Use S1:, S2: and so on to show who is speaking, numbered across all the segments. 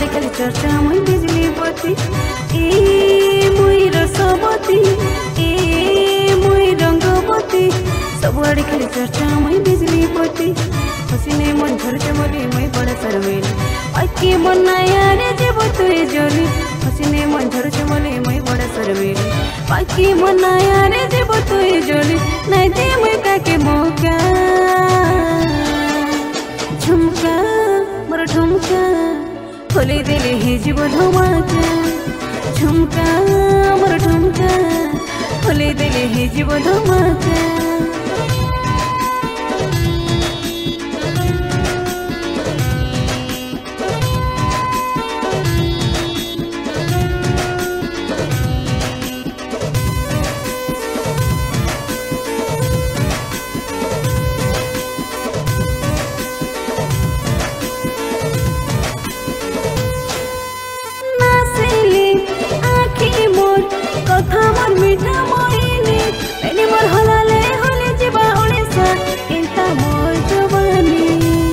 S1: सबुआड़े खाली चर्चा मुई बिजली बत्ती ए मुई रसवती ए मुई रंगवती सबुआड़े खाली चर्चा मुई बिजली बत्ती हसीने मन झरके बोली मुई बड़ा शर्मेली बाकी मन नायारे जेब तुई जोली हसीने मन झरके बोली मुई बड़ा शर्मेली बाकी मन नायारे जेब तुई जोली नहीं दे मुई काके मौका झुमका मोर ठुमका खोली देले हे जीव धमाका झुमका मोर ठुमका खोली देले हे जीव धमाका कथा मोर मीठा मोहिनी मैंने मोर हलाले होले जीवा ओडिशा इंता मोर जवानी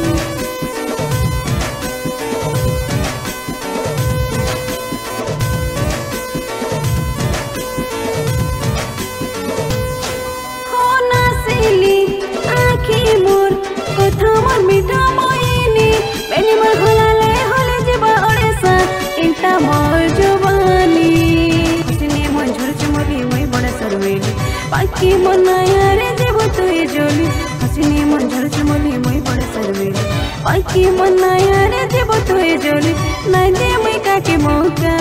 S1: हो नासिली आँखी मोर कथा मोर मीठा मोहिनी मैंने मोर हलाले होले जीवा ओडिशा इंता मोर जवानी बाकी मन नायारे जेब तुई जोली हसीने मन झरके बोली मुई बड़ा शर्मेली बाकी मन नायारे जेब तुई जोली नहीं दे मुई काके मौका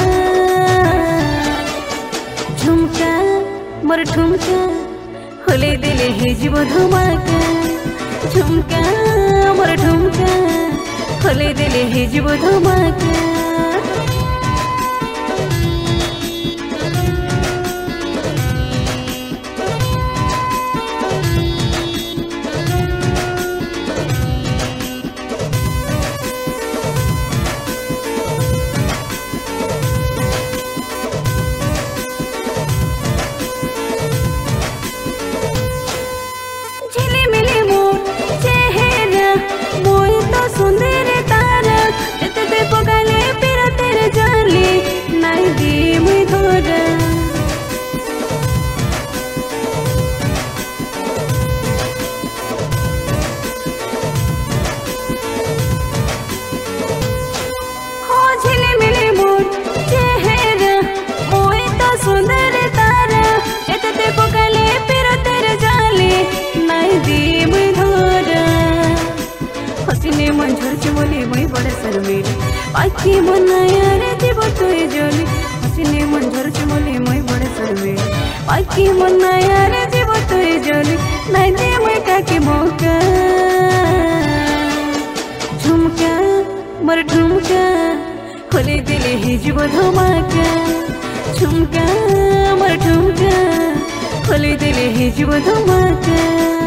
S1: झुमका मोर ठुमका खोली देले हे जीव धमाका झुमका मोर ठुमका खोली देले हे जीव धमाका सुंदर तारा जते ते पगाले फिर तेरे जाली नहीं दी मुई धोरा हो झिले मिले मोर चेहरा मोए तो सुंदर तारा जते ते पगाले फिर तेरे जाली नहीं दी मुई धोरा हसीने मन झरके बोली मुई बड़ा शर्मेली बाकी मन नायारे जेब तुई जोली हसीने मन झरके बोली मुई बड़ा शर्मेली बाकी मन नायारे जेब तुई जोली नहीं दे मुई काके मौका झुमका मोर ठुमका खोली देले हे जीव धमाका झुमका मोर ठुमका खोली देले हे जीव धमाका।